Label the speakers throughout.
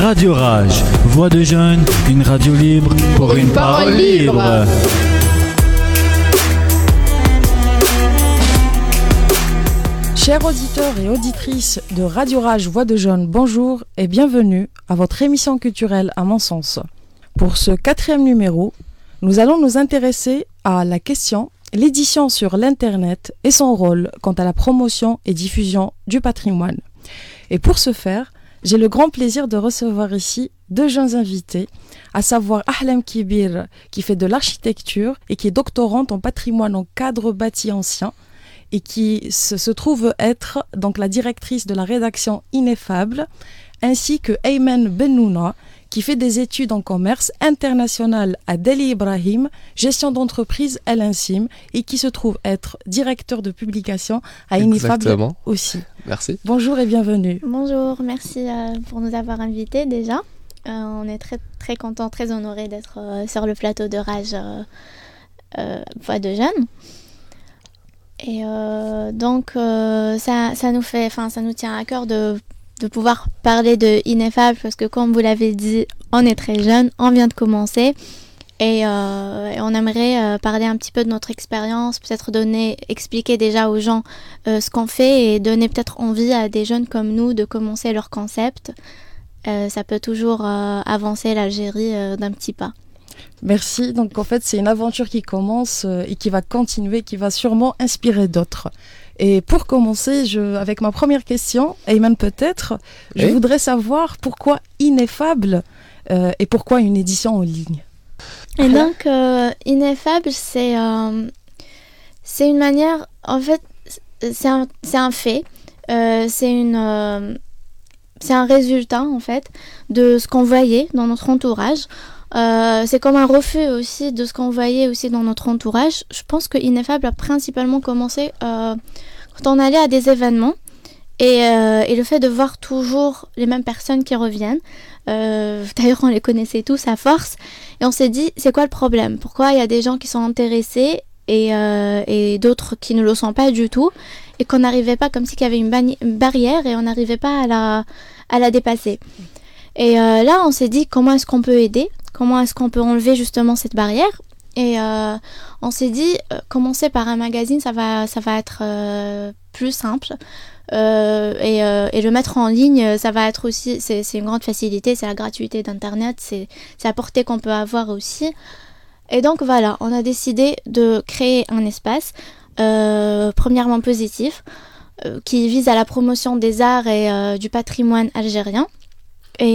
Speaker 1: Radio Rage, voix de jeunes, une radio libre pour une parole libre.
Speaker 2: Chers auditeurs et auditrices de Radio Rage, voix de jeunes, bonjour et bienvenue à votre émission culturelle à mon sens. Pour ce 4e numéro, nous allons nous intéresser à la question l'édition sur l'Internet et son rôle quant à la promotion et diffusion du patrimoine. Et pour ce faire, j'ai le grand plaisir de recevoir ici 2 jeunes invités, à savoir Ahlam Kibir, qui fait de l'architecture et qui est doctorante en patrimoine en cadre bâti ancien, et qui se trouve être donc la directrice de la rédaction Ineffable, ainsi que Ayman Bennouna, qui fait des études en commerce international à Deli Ibrahim, gestion d'entreprise El Insim, et qui se trouve être directeur de publication à Ineffable aussi.
Speaker 3: Merci.
Speaker 2: Bonjour et bienvenue.
Speaker 4: Bonjour, merci pour nous avoir invités déjà. On est très, très contents, très honorés d'être sur le plateau de Rage Voix de Jeunes. Et donc, ça nous tient à cœur de pouvoir parler de Ineffable parce que, comme vous l'avez dit, on est très jeunes, on vient de commencer et on aimerait parler un petit peu de notre expérience, peut-être expliquer déjà aux gens ce qu'on fait et donner peut-être envie à des jeunes comme nous de commencer leur concept. Ça peut toujours avancer l'Algérie d'un petit pas.
Speaker 2: Merci. Donc en fait, c'est une aventure qui commence et qui va continuer, qui va sûrement inspirer d'autres. Et pour commencer, avec ma première question, Ayman peut-être, je voudrais savoir pourquoi Ineffable et pourquoi une édition en ligne.
Speaker 4: Et donc, Ineffable, c'est une manière, en fait, c'est un fait, c'est un résultat, en fait, de ce qu'on voyait dans notre entourage. C'est comme un refus aussi de ce qu'on voyait aussi dans notre entourage. Je pense que Ineffable a principalement commencé quand on allait à des événements et le fait de voir toujours les mêmes personnes qui reviennent. D'ailleurs, on les connaissait tous à force et on s'est dit, c'est quoi le problème ? Pourquoi il y a des gens qui sont intéressés et d'autres qui ne le sont pas du tout et qu'on n'arrivait pas, comme si il y avait une barrière et on n'arrivait pas à la dépasser. Et là, on s'est dit, comment est-ce qu'on peut aider ? Comment est-ce qu'on peut enlever justement cette barrière ? Et on s'est dit, commencer par un magazine, ça va être plus simple. Et le mettre en ligne, ça va être aussi, c'est une grande facilité, c'est la gratuité d'Internet, c'est la portée qu'on peut avoir aussi. Et donc voilà, on a décidé de créer un espace, premièrement positif, qui vise à la promotion des arts et du patrimoine algérien. Et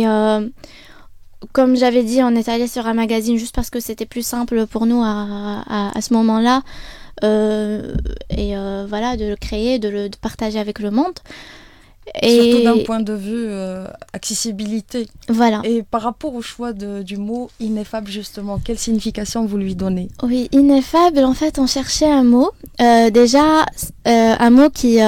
Speaker 4: comme j'avais dit, on est allé sur un magazine juste parce que c'était plus simple pour nous à ce moment-là. Voilà, de le créer, de partager avec le monde. Et
Speaker 2: surtout d'un point de vue accessibilité.
Speaker 4: Voilà.
Speaker 2: Et par rapport au choix du mot ineffable, justement, quelle signification vous lui donnez ?
Speaker 4: Oui, ineffable, en fait, on cherchait un mot. Déjà, un mot qui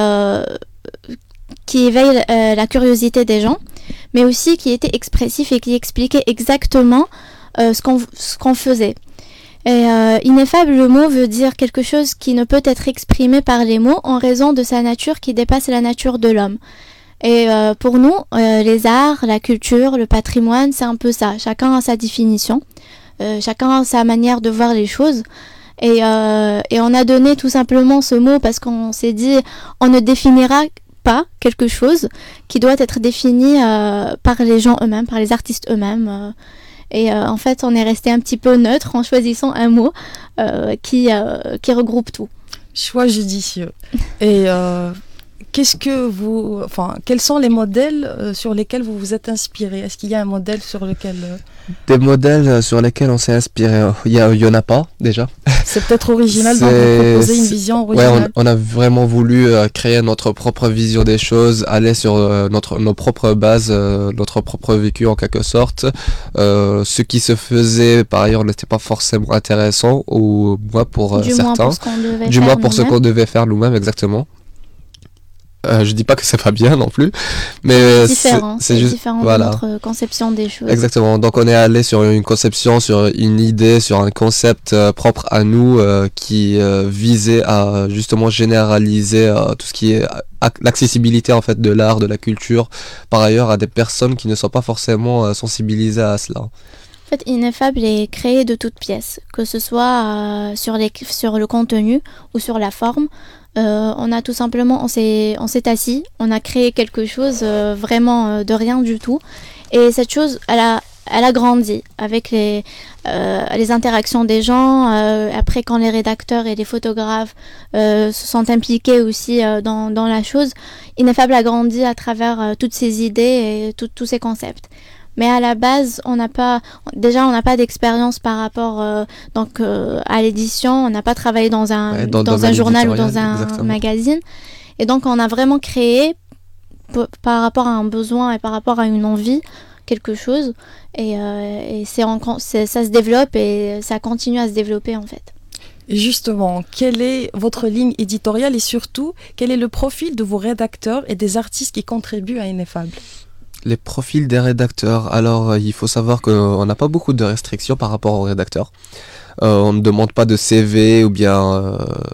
Speaker 4: éveille la curiosité des gens, mais aussi qui était expressif et qui expliquait exactement ce qu'on faisait. Et ineffable, le mot veut dire quelque chose qui ne peut être exprimé par les mots en raison de sa nature qui dépasse la nature de l'homme. Et pour nous, les arts, la culture, le patrimoine, c'est un peu ça. Chacun a sa définition, chacun a sa manière de voir les choses. Et on a donné tout simplement ce mot parce qu'on s'est dit, on ne définira pas quelque chose qui doit être défini par les gens eux-mêmes, par les artistes eux-mêmes. Et en fait, on est resté un petit peu neutre en choisissant un mot qui regroupe tout.
Speaker 2: Choix judicieux. Et quels sont les modèles sur lesquels vous vous êtes inspiré ? Est-ce qu'il y a un modèle sur lequel...
Speaker 3: Des modèles sur lesquels on s'est inspiré, il y en a pas déjà.
Speaker 2: C'est peut-être original de proposer une vision originale.
Speaker 3: Ouais, on a vraiment voulu créer notre propre vision des choses, aller sur nos propres bases, notre propre vécu en quelque sorte. Ce qui se faisait par ailleurs n'était pas forcément intéressant, ou moins pour certains.
Speaker 4: Du moins pour
Speaker 3: ce qu'on devait faire nous-mêmes, exactement. Je dis pas que c'est pas bien non plus, mais
Speaker 4: c'est
Speaker 3: juste
Speaker 4: différent
Speaker 3: voilà.
Speaker 4: de notre conception des choses.
Speaker 3: Exactement. Donc on est allé sur une conception, sur une idée, sur un concept propre à nous qui visait à justement généraliser tout ce qui est l'accessibilité en fait de l'art, de la culture, par ailleurs à des personnes qui ne sont pas forcément sensibilisées à cela.
Speaker 4: En fait, Ineffable est créé de toutes pièces, que ce soit sur le contenu ou sur la forme. On a tout simplement, on s'est assis, on a créé quelque chose vraiment de rien du tout. Et cette chose, elle a grandi avec les interactions des gens. Après, quand les rédacteurs et les photographes se sont impliqués aussi dans la chose, Ineffable a grandi à travers toutes ces idées et tous ces concepts. Mais à la base, on n'a pas d'expérience par rapport à l'édition. On n'a pas travaillé dans un journal ou dans un magazine. Et donc, on a vraiment créé par rapport à un besoin et par rapport à une envie quelque chose. Et ça se développe et ça continue à se développer en fait.
Speaker 2: Et justement, quelle est votre ligne éditoriale et surtout, quel est le profil de vos rédacteurs et des artistes qui contribuent à Ineffable ?
Speaker 3: Les profils des rédacteurs. Alors, il faut savoir qu'on n'a pas beaucoup de restrictions par rapport aux rédacteurs. On ne demande pas de CV ou bien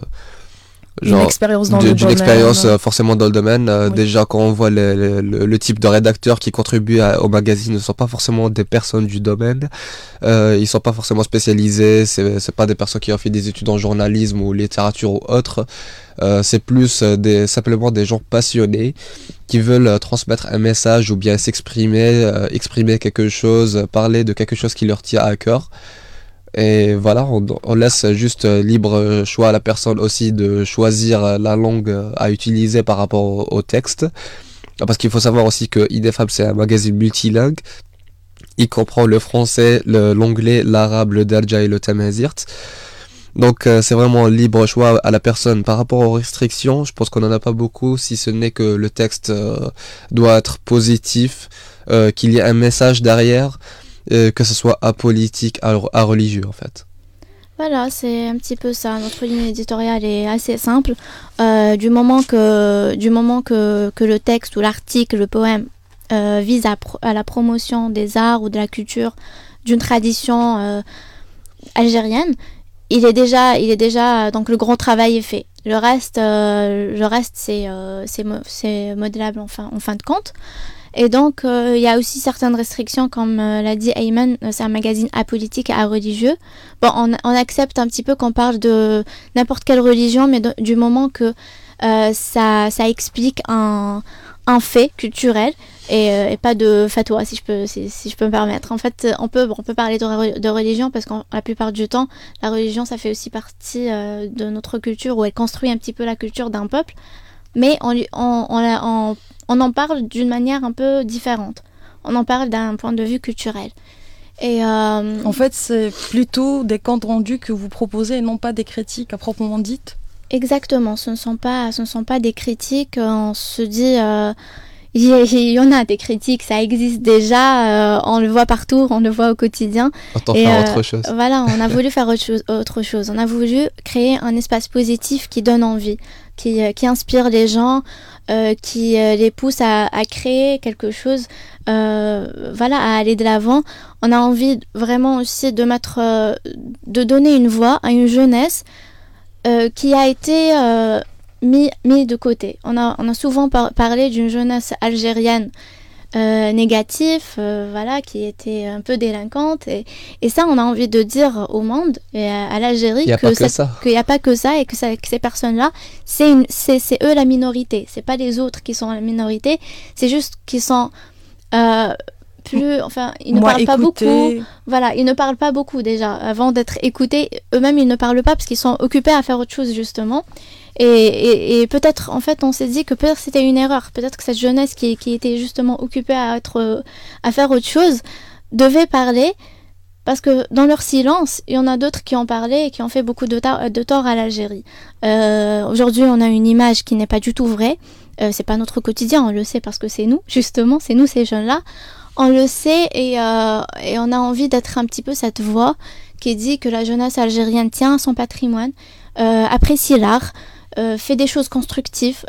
Speaker 2: une expérience dans
Speaker 3: d'une expérience forcément dans le domaine. Oui. Déjà, quand on voit le type de rédacteurs qui contribuent au magazine, ne sont pas forcément des personnes du domaine. Ils sont pas forcément spécialisés. C'est pas des personnes qui ont fait des études en journalisme ou littérature ou autre. C'est plus simplement des gens passionnés qui veulent transmettre un message ou bien s'exprimer, exprimer quelque chose, parler de quelque chose qui leur tient à cœur. Et voilà, on laisse juste libre choix à la personne aussi de choisir la langue à utiliser par rapport au texte. Parce qu'il faut savoir aussi que Ineffable, c'est un magazine multilingue. Il comprend le français, l'anglais, l'arabe, le darja et le tamazight. Donc c'est vraiment libre choix à la personne. Par rapport aux restrictions, je pense qu'on n'en a pas beaucoup, si ce n'est que le texte doit être positif, qu'il y ait un message derrière, que ce soit apolitique, à religieux en fait.
Speaker 4: Voilà, c'est un petit peu ça. Notre ligne éditoriale est assez simple. Du moment que le texte ou l'article, le poème vise à la promotion des arts ou de la culture d'une tradition algérienne, il est déjà donc le gros travail est fait. Le reste c'est modélable en fin de compte. Et donc il y a aussi certaines restrictions, comme l'a dit Ayman, c'est un magazine apolitique et religieux. Bon, on accepte un petit peu qu'on parle de n'importe quelle religion, mais du moment que ça explique un fait culturel et pas de fatwa, si je peux me permettre. En fait, on peut parler de religion parce que la plupart du temps, la religion, ça fait aussi partie de notre culture, où elle construit un petit peu la culture d'un peuple, mais on en parle d'une manière un peu différente. On en parle d'un point de vue culturel. Et
Speaker 2: en fait, c'est plutôt des comptes rendus que vous proposez et non pas des critiques à proprement dites.
Speaker 4: Exactement, ce ne sont pas des critiques. On se dit, il y en a des critiques, ça existe déjà, on le voit partout, on le voit au quotidien.
Speaker 3: On faire autre chose.
Speaker 4: Voilà, on a voulu faire autre chose. On a voulu créer un espace positif qui donne envie, qui inspire les gens, qui les pousse à créer quelque chose, à aller de l'avant. On a envie vraiment aussi de donner une voix à une jeunesse qui a été mis de côté. On a souvent parlé d'une jeunesse algérienne négative, qui était un peu délinquante, et ça, on a envie de dire au monde et à l'Algérie qu'il n'y a pas que ça, et que ces personnes-là, c'est eux la minorité, c'est pas les autres qui sont la minorité, c'est juste qu'ils sont ils ne parlent pas beaucoup. Voilà, ils ne parlent pas beaucoup déjà. Avant d'être écoutés, eux-mêmes, ils ne parlent pas parce qu'ils sont occupés à faire autre chose, justement. Et peut-être, en fait, on s'est dit que peut-être c'était une erreur. Peut-être que cette jeunesse qui était justement occupée à faire autre chose devait parler, parce que dans leur silence, il y en a d'autres qui ont parlé et qui ont fait beaucoup de tort à l'Algérie. Aujourd'hui, on a une image qui n'est pas du tout vraie. C'est pas notre quotidien, on le sait parce que c'est nous, justement, c'est nous ces jeunes-là. On le sait et on a envie d'être un petit peu cette voix qui dit que la jeunesse algérienne tient à son patrimoine, apprécie l'art, fait des choses constructives,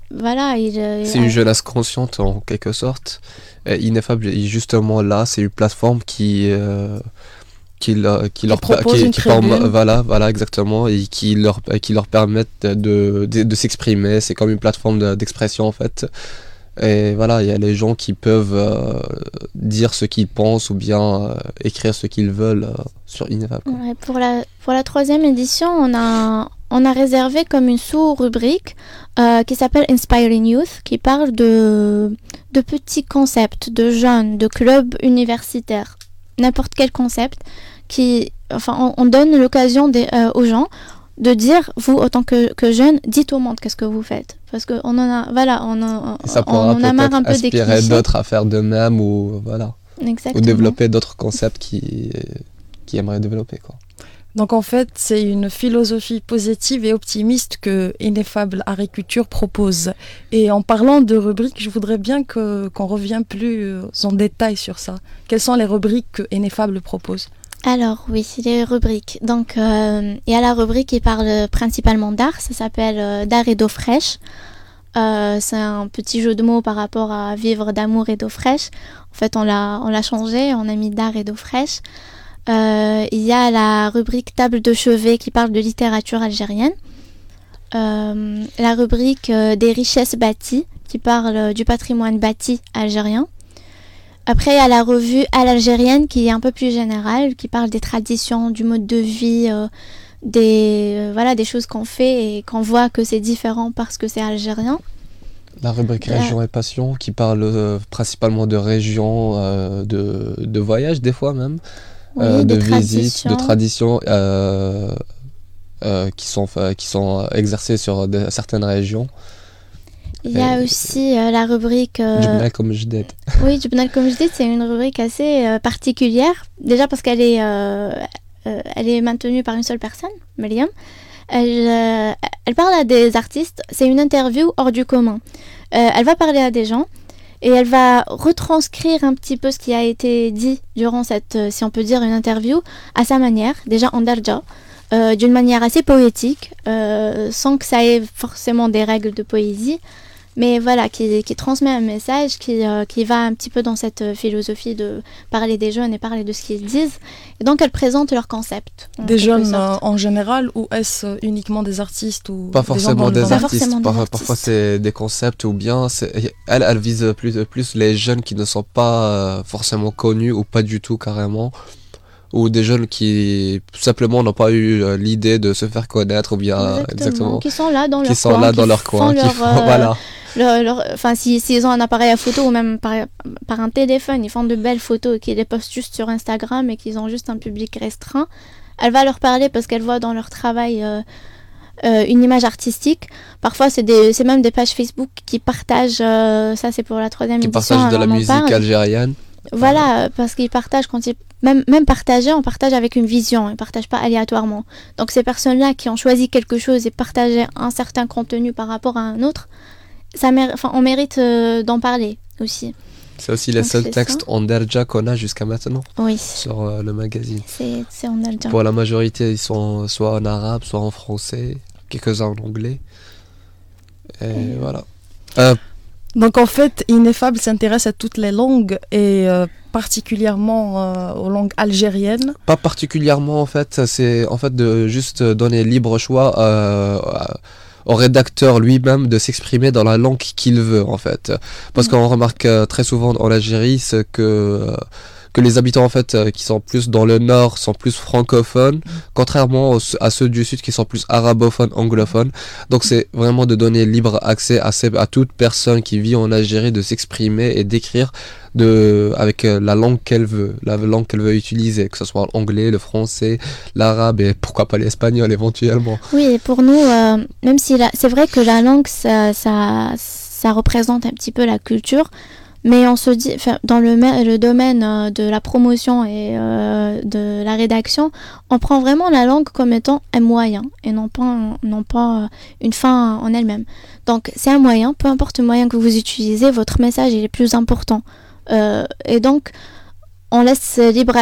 Speaker 4: voilà,
Speaker 3: c'est une jeunesse consciente en quelque sorte. Et Ineffable est justement là, c'est une plateforme qui
Speaker 2: propose une tribune.
Speaker 3: voilà exactement, et qui leur permettent de s'exprimer. C'est comme une plateforme d'expression en fait. Et voilà, il y a les gens qui peuvent dire ce qu'ils pensent ou bien écrire ce qu'ils veulent sur Ineffable.
Speaker 4: Ouais, pour la 3e édition, on a réservé comme une sous-rubrique qui s'appelle Inspiring Youth, qui parle de petits concepts, de jeunes, de clubs universitaires, n'importe quel concept. On donne l'occasion aux gens de dire, vous, autant que jeune, dites au monde qu'est-ce que vous faites. Parce qu'on en a, voilà, on a marre un peu des clichés.
Speaker 3: Inspirer d'autres à faire de même ou voilà.
Speaker 4: Exactement.
Speaker 3: Ou développer d'autres concepts qui aimeraient développer, quoi.
Speaker 2: Donc en fait, c'est une philosophie positive et optimiste que Ineffable Agriculture propose. Et en parlant de rubriques, je voudrais bien qu'on revienne plus en détail sur ça. Quelles sont les rubriques que Ineffable propose ?
Speaker 4: Alors oui, les rubriques. Donc il y a la rubrique qui parle principalement d'art, ça s'appelle d'art et d'eau fraîche. C'est un petit jeu de mots par rapport à vivre d'amour et d'eau fraîche. En fait, on l'a changé, on a mis d'art et d'eau fraîche. Il y a la rubrique table de chevet qui parle de littérature algérienne. La rubrique des richesses bâties qui parle du patrimoine bâti algérien. Après, il y a la revue à l'algérienne qui est un peu plus générale, qui parle des traditions, du mode de vie, des choses qu'on fait et qu'on voit que c'est différent parce que c'est algérien.
Speaker 3: La rubrique Région et Passion qui parle principalement de régions, de voyages des fois même,
Speaker 4: oui,
Speaker 3: de visites, de traditions qui sont exercées sur certaines régions.
Speaker 4: Il y a aussi la rubrique...
Speaker 3: Djibna comme Jded.
Speaker 4: Oui, Djibna comme Jded, c'est une rubrique assez particulière. Déjà parce qu'elle est maintenue par une seule personne, Mariam. Elle parle à des artistes. C'est une interview hors du commun. Elle va parler à des gens et elle va retranscrire un petit peu ce qui a été dit durant cette, si on peut dire, une interview à sa manière, déjà en darja. D'une manière assez poétique, sans que ça ait forcément des règles de poésie, mais voilà, qui transmet un message qui va un petit peu dans cette philosophie de parler des jeunes et parler de ce qu'ils disent. Et donc, elle présente leur concept.
Speaker 2: Des jeunes en général, ou est-ce uniquement des artistes ou
Speaker 3: pas forcément des artistes.
Speaker 4: Parfois,
Speaker 3: c'est des concepts ou bien elle vise plus les jeunes qui ne sont pas forcément connus ou pas du tout carrément. Ou des jeunes qui tout simplement n'ont pas eu l'idée de se faire connaître ou bien exactement
Speaker 4: qui sont là dans
Speaker 3: leur coin, voilà.
Speaker 4: S'ils ont un appareil à photo ou même par un téléphone, ils font de belles photos et qu'ils les postent juste sur Instagram et qu'ils ont juste un public restreint. Elle va leur parler parce qu'elle voit dans leur travail une image artistique. Parfois, c'est même des pages Facebook qui partagent, ça c'est pour la 3e édition. Qui partagent
Speaker 3: de la musique algérienne.
Speaker 4: Voilà, parce qu'ils partagent même partager, on partage avec une vision, on ne partage pas aléatoirement. Donc ces personnes-là qui ont choisi quelque chose et partagé un certain contenu par rapport à un autre, on mérite d'en parler aussi.
Speaker 3: C'est aussi les seuls textes en darja qu'on a jusqu'à maintenant
Speaker 4: sur
Speaker 3: le magazine.
Speaker 4: C'est en darja.
Speaker 3: Pour la majorité, ils sont soit en arabe, soit en français, quelques-uns en anglais. Et voilà.
Speaker 2: Donc en fait, Ineffable s'intéresse à toutes les langues et particulièrement aux langues algériennes.
Speaker 3: Pas particulièrement en fait, c'est en fait de juste donner libre choix au rédacteur lui-même de s'exprimer dans la langue qu'il veut en fait. Parce qu'on remarque très souvent en Algérie c'est que les habitants en fait qui sont plus dans le nord sont plus francophones, contrairement à ceux du sud qui sont plus arabophones, anglophones. Donc c'est vraiment de donner libre accès à toute personne qui vit en Algérie de s'exprimer et d'écrire avec la langue qu'elle veut, utiliser, que ce soit l'anglais, le français, l'arabe et pourquoi pas l'espagnol éventuellement.
Speaker 4: Oui, et pour nous, même si c'est vrai que la langue ça représente un petit peu la culture. Mais on se dit, dans le domaine de la promotion et de la rédaction, on prend vraiment la langue comme étant un moyen et non pas une fin en elle-même. Donc c'est un moyen, peu importe le moyen que vous utilisez, votre message est le plus important. Et donc on laisse libre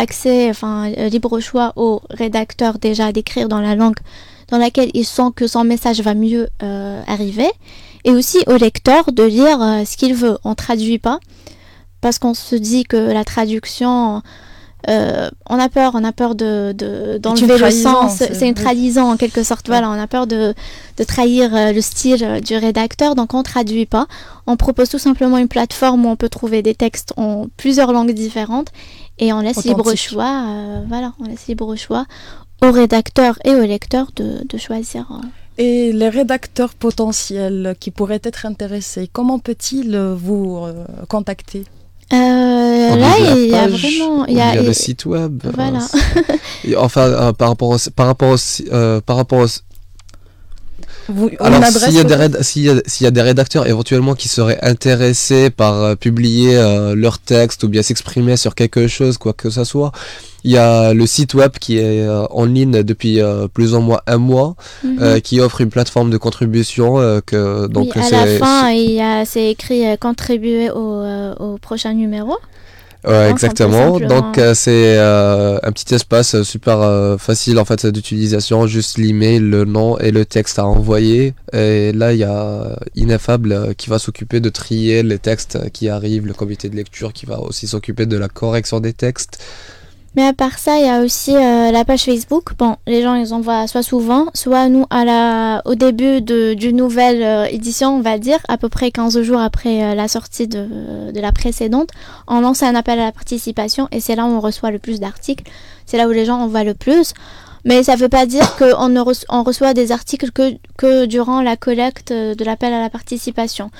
Speaker 4: choix au rédacteur déjà d'écrire dans la langue dans laquelle il sent que son message va mieux arriver. et aussi au lecteur de lire ce qu'il veut. On traduit pas parce qu'on se dit que la traduction, on a peur d'enlever le sens. C'est une trahison en quelque sorte. Voilà, on a peur de trahir le style du rédacteur, donc on traduit pas. On propose tout simplement une plateforme où on peut trouver des textes en plusieurs langues différentes et on laisse libre choix. On laisse libre choix aux rédacteurs et aux lecteurs de choisir.
Speaker 2: Et les rédacteurs potentiels qui pourraient être intéressés, comment peut-ils vous contacter?
Speaker 4: Là, il y a vraiment...
Speaker 3: Il y a le site web.
Speaker 4: Voilà.
Speaker 3: Enfin, par rapport au
Speaker 2: Alors,
Speaker 3: s'il y a des rédacteurs éventuellement qui seraient intéressés par publier leur texte ou bien s'exprimer sur quelque chose, quoi que ce soit, il y a le site web qui est en ligne depuis plus ou moins un mois, qui offre une plateforme de contribution. Donc
Speaker 4: oui, à la fin, c'est écrit contribuer au prochain numéro.
Speaker 3: Ouais, exactement. Donc c'est un petit espace super facile en fait d'utilisation, juste l'email, le nom et le texte à envoyer. Et là il y a Ineffable qui va s'occuper de trier les textes qui arrivent, le comité de lecture qui va aussi s'occuper de la correction des textes.
Speaker 4: Mais à part ça, il y a aussi la page Facebook. Bon, les gens, ils envoient soit souvent, soit nous, au début d'une nouvelle édition, on va dire, à peu près 15 jours après la sortie de la précédente, on lance un appel à la participation et c'est là où on reçoit le plus d'articles. C'est là où les gens envoient le plus. Mais ça ne veut pas dire qu'on reçoit des articles que durant la collecte de l'appel à la participation.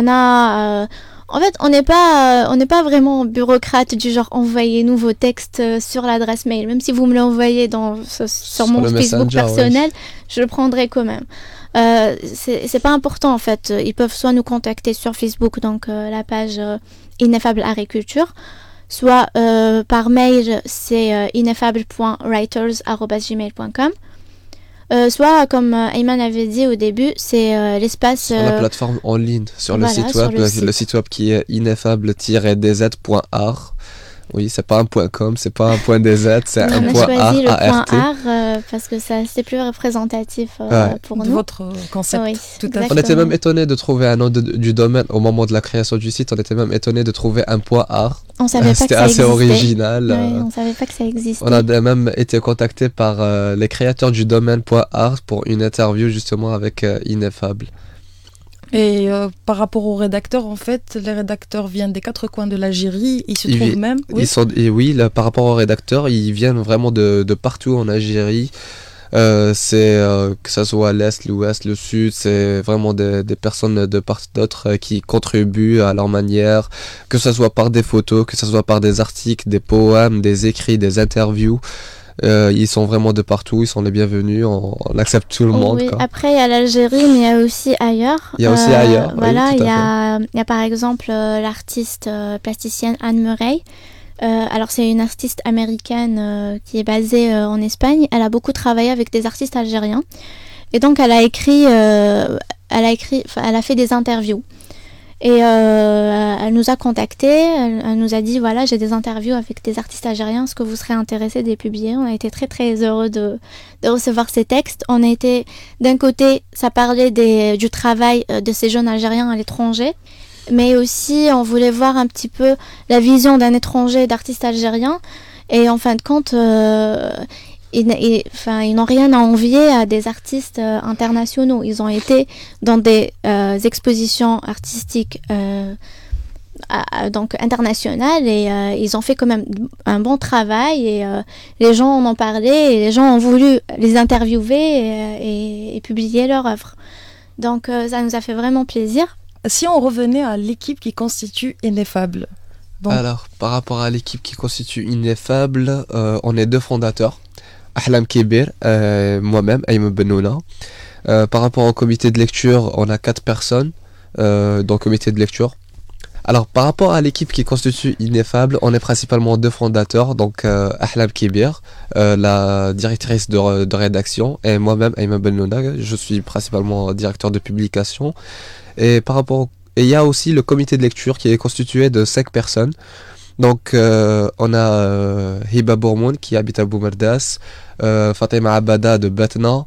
Speaker 4: En fait, on n'est pas vraiment bureaucrate du genre envoyez-nous vos textes sur l'adresse mail. Même si vous me l'envoyez sur mon Facebook personnel, je le prendrai quand même. C'est pas important en fait. Ils peuvent soit nous contacter sur Facebook, donc la page Ineffable Agriculture, soit par mail, c'est ineffable.writers@gmail.com. Soit, comme Ayman avait dit au début, c'est l'espace...
Speaker 3: Sur la plateforme en ligne, sur le site web, le site web qui est ineffable-dz.art. Oui, c'est pas un .com, c'est pas un .dz, c'est un
Speaker 4: .art. On a choisi le .art parce que c'est plus représentatif pour nous.
Speaker 2: De votre concept,
Speaker 4: oui,
Speaker 2: tout à fait.
Speaker 3: On était même étonné de trouver un nom du domaine au moment de la création du site. On était même étonné de trouver un .art.
Speaker 4: On savait pas que ça existait.
Speaker 3: C'était assez original.
Speaker 4: Oui, on savait pas que ça existait.
Speaker 3: On a même été contacté par les créateurs du domaine .art pour une interview justement avec Ineffable.
Speaker 2: Et par rapport aux rédacteurs, en fait, les rédacteurs viennent des quatre coins de l'Algérie, ils se trouvent même...
Speaker 3: Oui, par rapport aux rédacteurs, ils viennent vraiment de partout en Algérie. C'est que ça soit l'Est, l'Ouest, le Sud, c'est vraiment des personnes de part et d'autre qui contribuent à leur manière, que ce soit par des photos, que ce soit par des articles, des poèmes, des écrits, des interviews. Ils sont vraiment de partout, ils sont les bienvenus, on accepte tout le monde.
Speaker 4: Oui, après il y a l'Algérie, mais il y a aussi ailleurs.
Speaker 3: Il y a aussi ailleurs.
Speaker 4: Voilà,
Speaker 3: oui,
Speaker 4: il y a par exemple l'artiste plasticienne Anne Murray. Alors c'est une artiste américaine qui est basée en Espagne. Elle a beaucoup travaillé avec des artistes algériens. Et donc elle a fait des interviews. Et elle nous a contactés, elle nous a dit voilà, j'ai des interviews avec des artistes algériens, est-ce que vous serez intéressés de les publier? On a été très très heureux de recevoir ces textes. On a été, d'un côté, ça parlait du travail de ces jeunes Algériens à l'étranger, mais aussi on voulait voir un petit peu la vision d'un étranger, d'artistes algériens. Et en fin de compte, ils n'ont rien à envier à des artistes internationaux. Ils ont été dans des expositions artistiques donc internationales et ils ont fait quand même un bon travail et les gens en ont parlé et les gens ont voulu les interviewer et publier leur œuvre. Donc ça nous a fait vraiment plaisir.
Speaker 2: Si on revenait à l'équipe qui constitue Ineffable.
Speaker 3: Donc... Alors, par rapport à l'équipe qui constitue Ineffable, on est 2 fondateurs. Ahlam Kibir, moi-même, Ayman Bennouna. Par rapport au comité de lecture, on a 4 personnes dans le comité de lecture. Alors, par rapport à l'équipe qui constitue Ineffable, on est principalement 2 fondateurs, donc Ahlam Kibir, la directrice de rédaction, et moi-même, Ayman Bennouna, je suis principalement directeur de publication. Et il y a aussi le comité de lecture qui est constitué de 5 personnes. Donc on a Hiba Bourmoun qui habite à Boumerdas, Fatima Abada de Batna,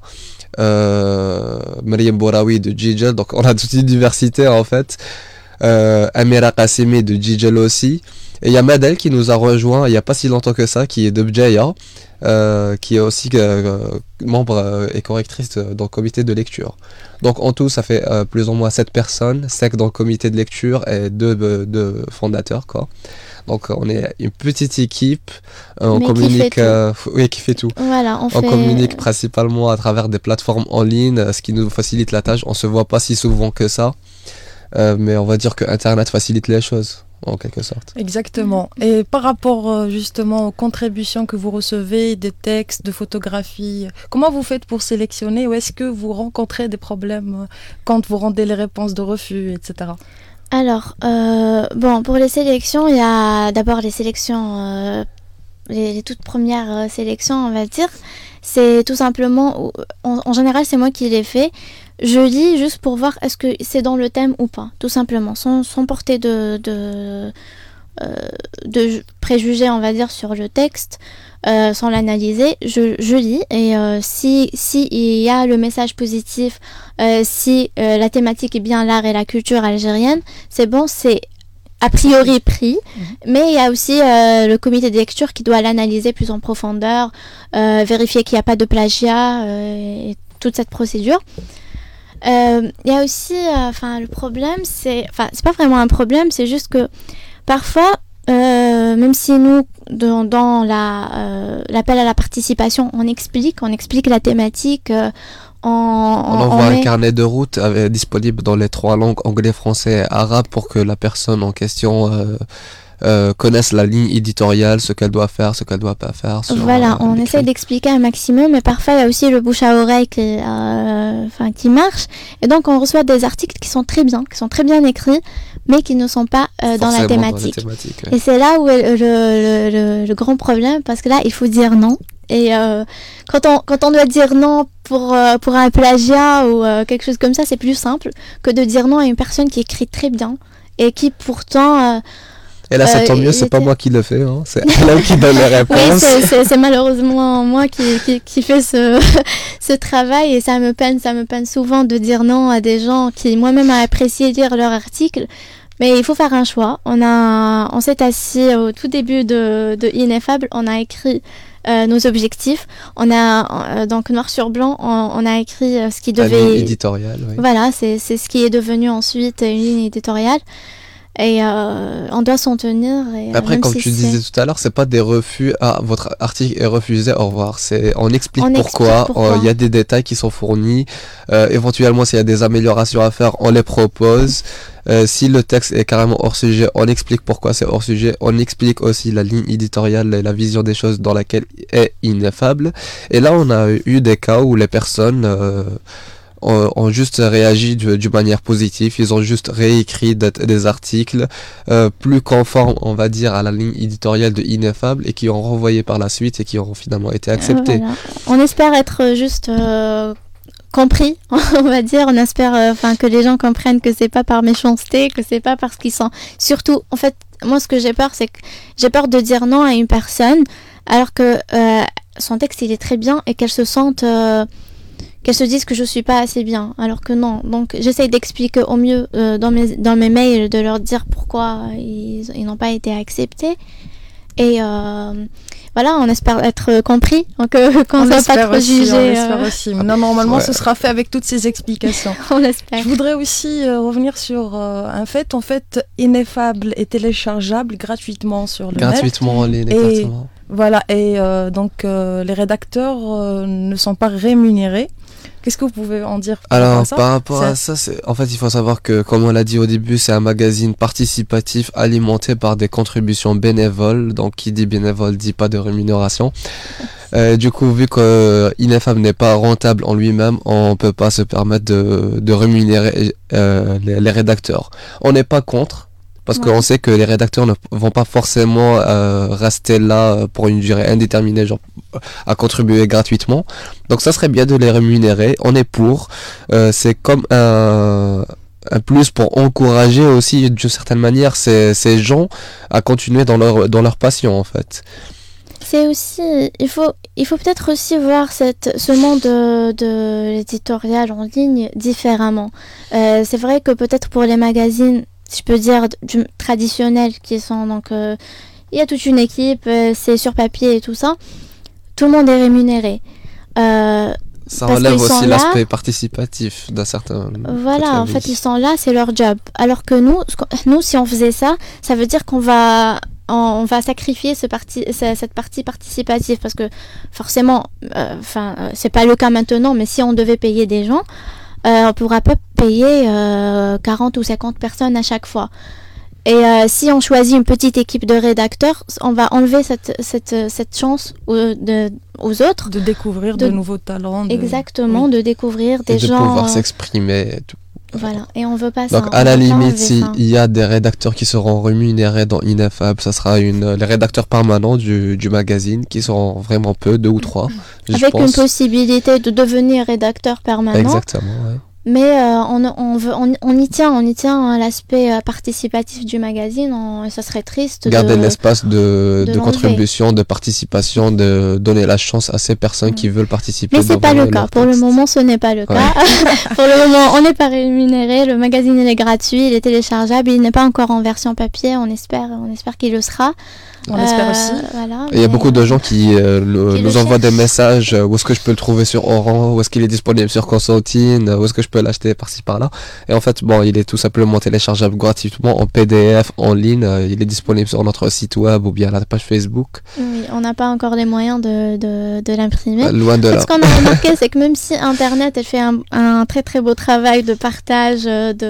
Speaker 3: Mariam Bouraoui de Jijel, donc on a toute une diversité en fait. Amira Qassimi de Jijel aussi. Et il y a Madel qui nous a rejoint il n'y a pas si longtemps que ça, qui est de Bjaya, qui est aussi membre et correctrice dans le comité de lecture. Donc en tout, ça fait plus ou moins 7 personnes, 5 dans le comité de lecture et 2 fondateurs, quoi. Donc on est une petite équipe, on
Speaker 4: Mais
Speaker 3: communique,
Speaker 4: qui fait tout.
Speaker 3: qui fait tout.
Speaker 4: Voilà,
Speaker 3: On communique principalement à travers des plateformes en ligne, ce qui nous facilite la tâche. On se voit pas si souvent que ça, mais on va dire que Internet facilite les choses, en quelque sorte.
Speaker 2: Exactement. Et par rapport justement aux contributions que vous recevez, des textes, de photographies, comment vous faites pour sélectionner ou est-ce que vous rencontrez des problèmes quand vous rendez les réponses de refus, etc.
Speaker 4: Alors, bon, pour les sélections, il y a d'abord les sélections, les toutes premières sélections, on va dire. C'est tout simplement, en général, c'est moi qui les fais. Je lis juste pour voir est-ce que c'est dans le thème ou pas, tout simplement, sans porter de préjugés, on va dire, sur le texte, sans l'analyser. Je lis et si il y a le message positif, si la thématique est bien l'art et la culture algérienne, c'est bon, c'est a priori pris, mais il y a aussi le comité de lecture qui doit l'analyser plus en profondeur, vérifier qu'il n'y a pas de plagiat et toute cette procédure. Il y a aussi, le problème, c'est pas vraiment un problème, c'est juste que parfois, même si nous, dans l'appel à la participation, on explique la thématique,
Speaker 3: On envoie un carnet de route disponible dans les 3 langues, anglais, français et arabe, pour que la personne en question connaisse la ligne éditoriale, ce qu'elle doit faire, ce qu'elle doit pas faire.
Speaker 4: Voilà, on essaie d'expliquer un maximum, mais parfois il y a aussi le bouche à oreille qui marche, et donc on reçoit des articles qui sont très bien écrits, mais qui ne sont pas dans la thématique. Ouais. Et c'est là où est le grand problème, parce que là il faut dire non. Et quand on doit dire non pour un plagiat ou quelque chose comme ça, c'est plus simple que de dire non à une personne qui écrit très bien et qui pourtant...
Speaker 3: et là, c'est tant mieux, c'est pas moi qui le fais, hein. C'est elle qui donne les réponses.
Speaker 4: Oui, c'est malheureusement moi qui fais ce travail, et ça me peine souvent de dire non à des gens qui moi-même a apprécié lire leur article. Mais il faut faire un choix. On s'est assis au tout début de Ineffable, on a écrit nos objectifs. On a donc noir sur blanc, on a écrit ce qui devait.
Speaker 3: Une ligne éditoriale. Oui.
Speaker 4: Voilà, c'est ce qui est devenu ensuite une ligne éditoriale. Et on doit s'en tenir. Et
Speaker 3: après, comme tu disais tout à l'heure, c'est pas des refus. Ah, votre article est refusé, au revoir. On explique pourquoi. Il y a des détails qui sont fournis. Éventuellement, s'il y a des améliorations à faire, on les propose. Si le texte est carrément hors sujet, on explique pourquoi c'est hors sujet. On explique aussi la ligne éditoriale et la vision des choses dans laquelle est Ineffable. Et là, on a eu des cas où les personnes ont juste réagi d'une manière positive. Ils ont juste réécrit des articles plus conformes, on va dire, à la ligne éditoriale de Ineffable, et qui ont renvoyé par la suite et qui ont finalement été acceptés.
Speaker 4: Voilà. On espère être juste compris, on va dire. On espère que les gens comprennent que c'est pas par méchanceté, que c'est pas parce qu'ils sont... Surtout, en fait, moi ce que j'ai peur, c'est que j'ai peur de dire non à une personne alors que son texte il est très bien, et qu'elle se sente... qu'elles se disent que je suis pas assez bien, alors que non. Donc j'essaye d'expliquer au mieux dans mes mails, de leur dire pourquoi ils n'ont pas été acceptés. Et voilà, on espère être compris, qu'on ne soit pas trop jugé.
Speaker 2: On espère aussi. Non, normalement, ce sera fait avec toutes ces explications.
Speaker 4: On l'espère.
Speaker 2: Je voudrais aussi revenir sur un fait. En fait, Ineffable est téléchargeable gratuitement sur le net.
Speaker 3: Gratuitement en ligne, exactement.
Speaker 2: Voilà, et donc les rédacteurs ne sont pas rémunérés. Qu'est-ce que vous pouvez en dire
Speaker 3: par rapport à ça, en fait, il faut savoir que, comme on l'a dit au début, c'est un magazine participatif alimenté par des contributions bénévoles. Donc, qui dit bénévole dit pas de rémunération. Du coup, vu que Ineffable n'est pas rentable en lui-même, on peut pas se permettre de rémunérer les rédacteurs. On n'est pas contre, parce qu'on sait que les rédacteurs ne vont pas forcément rester là pour une durée indéterminée, genre à contribuer gratuitement. Donc ça serait bien de les rémunérer. On est pour. C'est comme un plus pour encourager aussi d'une certaine manière ces gens à continuer dans leur passion, en fait.
Speaker 4: C'est aussi, il faut peut-être aussi voir ce monde de l'éditorial en ligne différemment. C'est vrai que peut-être pour les magazines, si je peux dire, traditionnels qui sont donc, il y a toute une équipe, c'est sur papier et tout ça, tout le monde est rémunéré.
Speaker 3: Ça enlève aussi l'aspect participatif d'un certain...
Speaker 4: Voilà, en fait, ils sont là, c'est leur job. Alors que nous, si on faisait ça, ça veut dire qu'on va sacrifier cette partie participative parce que forcément, c'est pas le cas maintenant, mais si on devait payer des gens, on pourra pas payer 40 ou 50 personnes à chaque fois. Et si on choisit une petite équipe de rédacteurs, on va enlever cette chance aux autres.
Speaker 2: De découvrir de nouveaux talents.
Speaker 4: Exactement, de découvrir des gens...
Speaker 3: de pouvoir s'exprimer et tout.
Speaker 4: Voilà, et on veut pas ça.
Speaker 3: Donc à la limite, s'il y a des rédacteurs qui seront rémunérés dans Ineffable, ça sera les rédacteurs permanents du magazine qui seront vraiment peu, 2 ou 3.
Speaker 4: Avec une possibilité de devenir rédacteur permanent.
Speaker 3: Exactement, ouais.
Speaker 4: Mais on y tient à l'aspect participatif du magazine. Et ça serait triste
Speaker 3: garder l'espace de contribution, de participation, de donner la chance à ces personnes qui veulent participer.
Speaker 4: Mais c'est pas le cas. Pour le moment, ce n'est pas le cas. Pour le moment, on n'est pas rémunéré. Le magazine il est gratuit, il est téléchargeable. Il n'est pas encore en version papier. On espère qu'il le sera.
Speaker 2: On l'espère aussi.
Speaker 4: Voilà,
Speaker 3: il y a beaucoup de gens qui nous envoient des messages. Où est-ce que je peux le trouver sur Oran? Où est-ce qu'il est disponible sur Constantine? Où est-ce que je peux l'acheter par-ci par-là? Et en fait, il est tout simplement téléchargeable gratuitement en PDF, en ligne. Il est disponible sur notre site web ou bien la page Facebook.
Speaker 4: Oui, on n'a pas encore les moyens de l'imprimer.
Speaker 3: Loin de là.
Speaker 4: Ce qu'on a remarqué, c'est que même si Internet elle fait un très très beau travail de partage,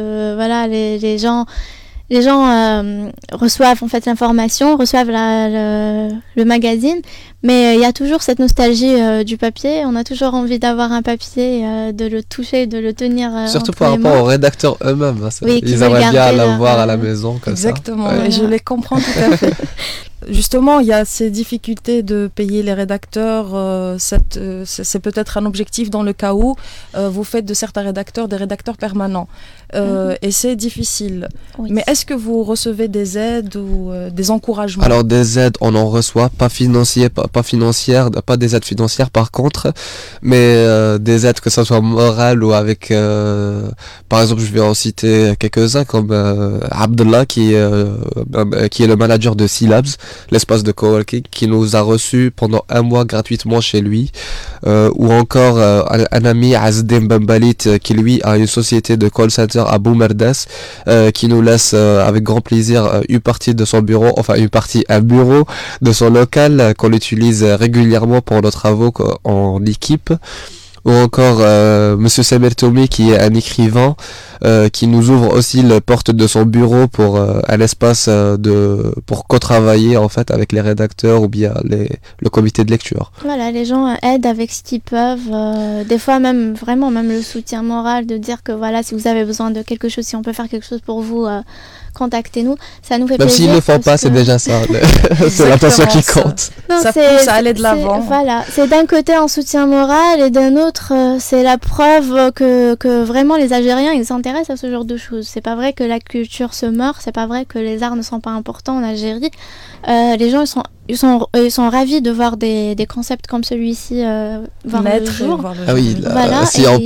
Speaker 4: les gens reçoivent en fait l'information, reçoivent le magazine, mais il y a toujours cette nostalgie du papier. On a toujours envie d'avoir un papier, de le toucher, de le tenir.
Speaker 3: Surtout par rapport aux rédacteurs eux-mêmes.
Speaker 4: Oui,
Speaker 3: ils aimeraient bien l'avoir à la maison comme
Speaker 2: exactement,
Speaker 3: ça.
Speaker 2: Exactement, et je les comprends tout à fait. Justement, il y a ces difficultés de payer les rédacteurs. C'est peut-être un objectif dans le cas où vous faites de certains rédacteurs des rédacteurs permanents. Et c'est difficile. Oui. Mais est-ce que vous recevez des aides ou des encouragements?
Speaker 3: Alors des aides, on en reçoit, pas financières, pas des aides financières par contre, mais des aides que ce soit morales ou avec, par exemple, je vais en citer quelques-uns comme Abdullah qui est le manager de C-Labs, l'espace de coworking, qui nous a reçus pendant 1 mois gratuitement chez lui, ou encore un ami Azdin Bambalit qui lui a une société de call center à Boumerdas, qui nous laisse avec grand plaisir une partie de son bureau, un bureau de son local qu'on utilise régulièrement pour nos travaux en équipe. Ou encore Monsieur Samir Tomi qui est un écrivain qui nous ouvre aussi la porte de son bureau pour un espace pour co-travailler en fait avec les rédacteurs ou bien le comité de lecture.
Speaker 4: Voilà, les gens aident avec ce qu'ils peuvent, des fois même le soutien moral de dire que voilà, si vous avez besoin de quelque chose, si on peut faire quelque chose pour vous, contactez-nous, ça nous fait
Speaker 3: même
Speaker 4: plaisir.
Speaker 3: Même s'ils ne le font pas, c'est déjà ça. C'est l'intention qui compte.
Speaker 2: Non, ça pousse à aller de l'avant.
Speaker 4: Voilà, c'est d'un côté un soutien moral et d'un autre, c'est la preuve que vraiment les Algériens, ils s'intéressent à ce genre de choses. C'est pas vrai que la culture se meurt, c'est pas vrai que les arts ne sont pas importants en Algérie. Les gens, ils sont ravis de voir des concepts comme celui-ci voir le jour.
Speaker 3: Ah oui,
Speaker 4: voilà,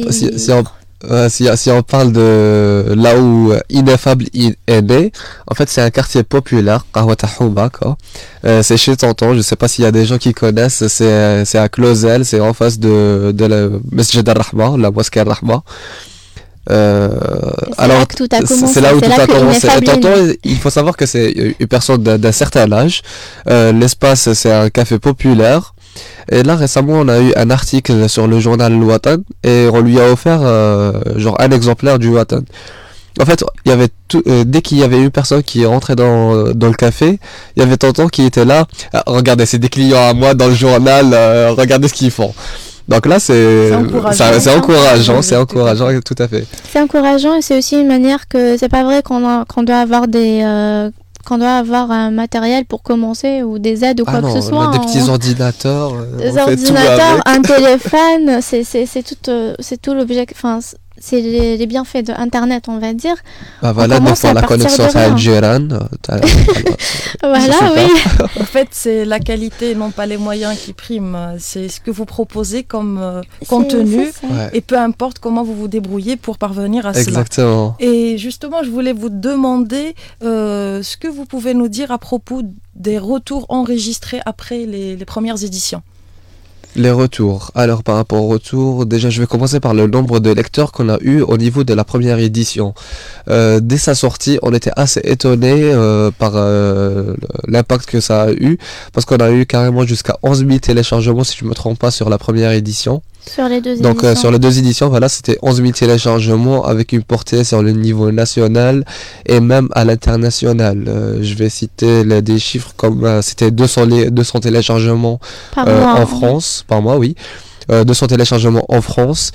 Speaker 3: si on parle de là où Ineffable est né, en fait c'est un quartier populaire, Qahwatahouba, quoi. C'est chez Tonton, je sais pas s'il y a des gens qui connaissent, c'est à Clausel, c'est en face de la Masjid al-Rahma, la mosquée al-Rahma. Alors c'est là où tout a commencé. Tonton, il faut savoir que c'est une personne d'un certain âge. L'espace c'est un café populaire. Et là récemment on a eu un article sur le journal Watan et on lui a offert un exemplaire du Watan. En fait, il y avait dès qu'il y avait une personne qui rentrait dans le café, il y avait Tonton qui était là. Ah, regardez, c'est des clients à moi dans le journal. Regardez ce qu'ils font. Donc là, c'est encourageant, tout à fait.
Speaker 4: C'est encourageant et c'est aussi une manière que c'est pas vrai qu'on doit avoir qu'on doit avoir un matériel pour commencer ou des aides ou quoi que ce soit.
Speaker 3: Des petits ordinateurs.
Speaker 4: Des ordinateurs, un téléphone, c'est tout l'objet. Enfin, c'est les bienfaits de Internet, on va dire.
Speaker 3: Bah voilà, de faire la connexion à Algérie.
Speaker 4: Voilà,
Speaker 3: C'est
Speaker 4: oui.
Speaker 2: En fait, c'est la qualité, non pas les moyens qui priment. C'est ce que vous proposez comme contenu.
Speaker 4: C'est ça.
Speaker 3: Ouais.
Speaker 2: Et peu importe comment vous vous débrouillez pour parvenir à cela.
Speaker 3: Exactement.
Speaker 2: Et justement, je voulais vous demander ce que vous pouvez nous dire à propos des retours enregistrés après les premières éditions.
Speaker 3: Les retours. Alors, par rapport aux retours, déjà, je vais commencer par le nombre de lecteurs qu'on a eu au niveau de la première édition. Dès sa sortie, on était assez étonnés par l'impact que ça a eu, parce qu'on a eu carrément jusqu'à 11 000 téléchargements, si je ne me trompe pas, sur la première édition.
Speaker 4: Sur les deux
Speaker 3: Donc,
Speaker 4: éditions.
Speaker 3: sur les 2 éditions, voilà, c'était 11 000 téléchargements avec une portée sur le niveau national et même à l'international. Je vais citer des chiffres comme c'était 200 téléchargements
Speaker 4: Par mois.
Speaker 3: en France, par mois, oui. 200 téléchargements en France,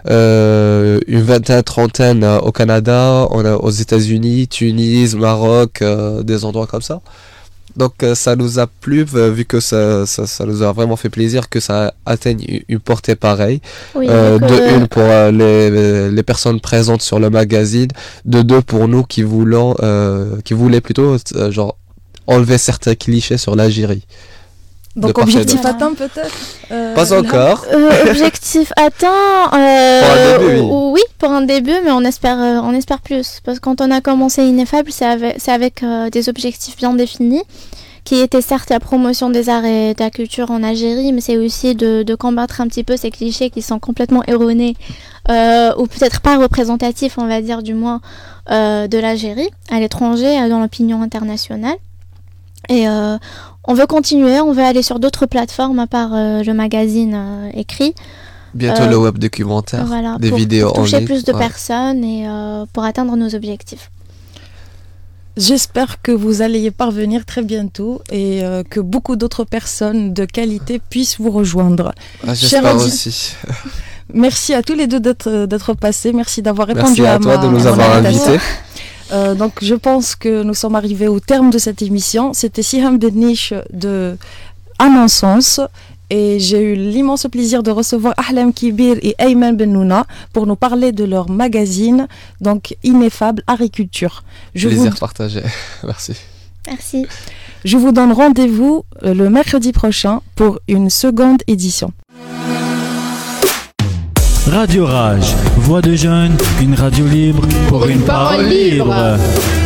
Speaker 3: une vingtaine, trentaine au Canada, on a aux États-Unis, Tunis, Maroc, des endroits comme ça. Donc ça nous a plu, vu que ça nous a vraiment fait plaisir que ça atteigne une portée pareille.
Speaker 4: Oui,
Speaker 3: De une pour les personnes présentes sur le magazine, de deux pour nous qui voulaient plutôt genre enlever certains clichés sur l'Algérie.
Speaker 2: Donc,
Speaker 3: De part et
Speaker 2: objectif
Speaker 4: d'autre.
Speaker 2: atteint peut-être
Speaker 3: Pas encore.
Speaker 4: Objectif atteint.
Speaker 3: Pour un début, oui.
Speaker 4: Oui, pour un début, mais on espère plus. Parce que quand on a commencé Ineffable, c'est avec des objectifs bien définis, qui étaient certes la promotion des arts et de la culture en Algérie, mais c'est aussi de combattre un petit peu ces clichés qui sont complètement erronés, ou peut-être pas représentatifs, on va dire du moins, de l'Algérie à l'étranger, dans l'opinion internationale. Et on veut continuer, on veut aller sur d'autres plateformes à part le magazine écrit.
Speaker 3: Bientôt le web documentaire,
Speaker 4: Voilà,
Speaker 3: des
Speaker 4: pour
Speaker 3: vidéos en
Speaker 4: toucher
Speaker 3: ligne.
Speaker 4: plus de
Speaker 3: Ouais.
Speaker 4: personnes et pour atteindre nos objectifs.
Speaker 2: J'espère que vous allez y parvenir très bientôt et que beaucoup d'autres personnes de qualité puissent vous rejoindre.
Speaker 3: Ah, j'espère
Speaker 2: Cher audi-
Speaker 3: aussi.
Speaker 2: Merci à tous les deux d'être passés. Merci d'avoir répondu
Speaker 3: Merci à toi de nous
Speaker 2: mon
Speaker 3: avoir
Speaker 2: invitation.
Speaker 3: invités.
Speaker 2: Donc je pense que nous sommes arrivés au terme de cette émission. C'était Siham Beniche de À mon sens. Et j'ai eu l'immense plaisir de recevoir Ahlam Kibir et Ayman Bennouna pour nous parler de leur magazine, donc Ineffable Agriculture.
Speaker 3: Plaisir partagé. Merci.
Speaker 4: Merci.
Speaker 2: Je vous donne rendez-vous le mercredi prochain pour une seconde édition.
Speaker 1: Radio Rage, voix de jeunes, une radio libre pour une parole libre.